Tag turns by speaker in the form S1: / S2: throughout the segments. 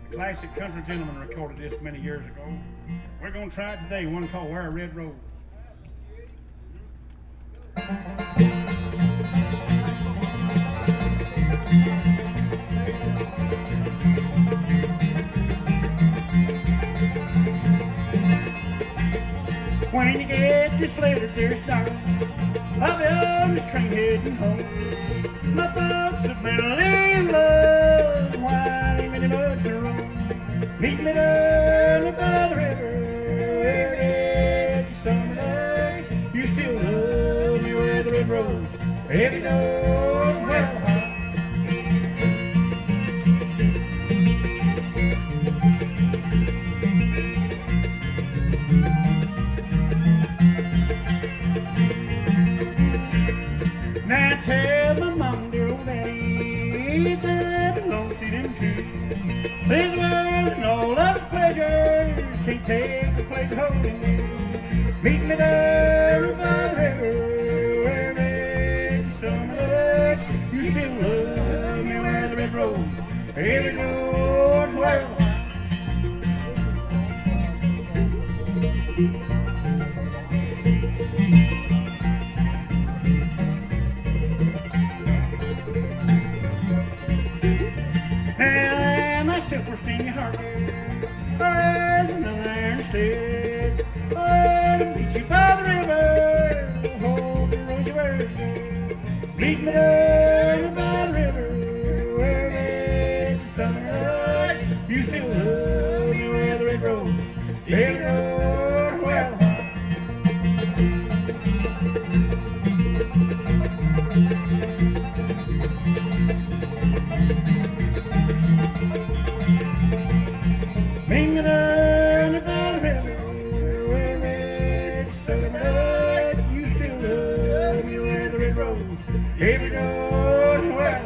S1: classic country gentleman recorded this many years ago. We're going to try it today, one called Wear a Red Rose. When you get this letter, dearest darling, I'll be on this train heading home. My thoughts have been a little love, while many bucks are wrong. Meet me down by the river, every summer night. You still love me with a red rose, every note well high. Now tell my mom, dear old daddy, that I don't see them too. This world and all of its pleasures can't take the place of holding you. Meet me there by the river, where every summer night you still love me with a red rose, every note well. Now am I still for stinging heart? There's another there instead. I'll meet you by the river, hold the rosy birds. Meet me there by the river, where it's the summer night. You still love me with a red rose, every note well high. Meet me down by the river, where it's summer night. You still love me with a red rose, every note well.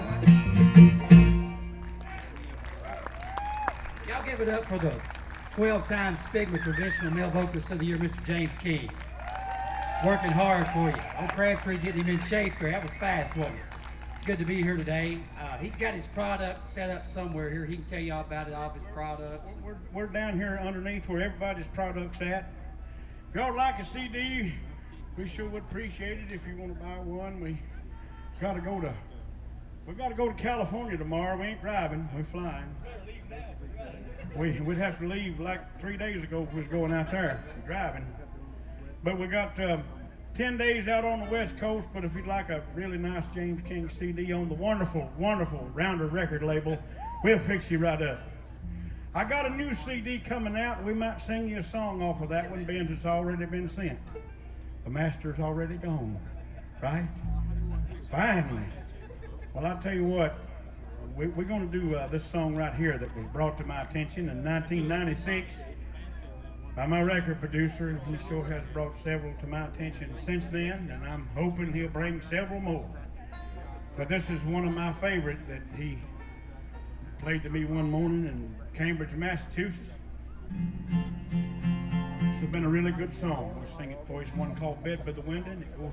S2: Y'all give it up for the 12-time Spigma Traditional Male Vocalist of the Year, Mr. James King. Working hard for you. Old Crabtree getting him in shape there. That was fast, wasn't it? It's good to be here today. He's got his product set up somewhere here. He can tell you all about it, all of his products.
S1: We're down here underneath where everybody's product's at. If y'all like a CD, we sure would appreciate it. If you want to buy one, we gotta go to California tomorrow. We ain't driving, we're flying. We'd have to leave like 3 days ago if we was going out there driving. But we got 10 days out on the West Coast, but if you'd like a really nice James King CD on the wonderful, wonderful Rounder record label, we'll fix you right up. I got a new CD coming out. We might sing you a song off of that one, being it's already been sent. The master's already gone, right? Finally. Well, I'll tell you what, we're going to do this song right here that was brought to my attention in 1996 by my record producer, and he sure has brought several to my attention since then, and I'm hoping he'll bring several more. But this is one of my favorite that he played to me one morning in Cambridge, Massachusetts. It's been a really good song. I'll sing it for you. It's one called Bed by the Window, and it goes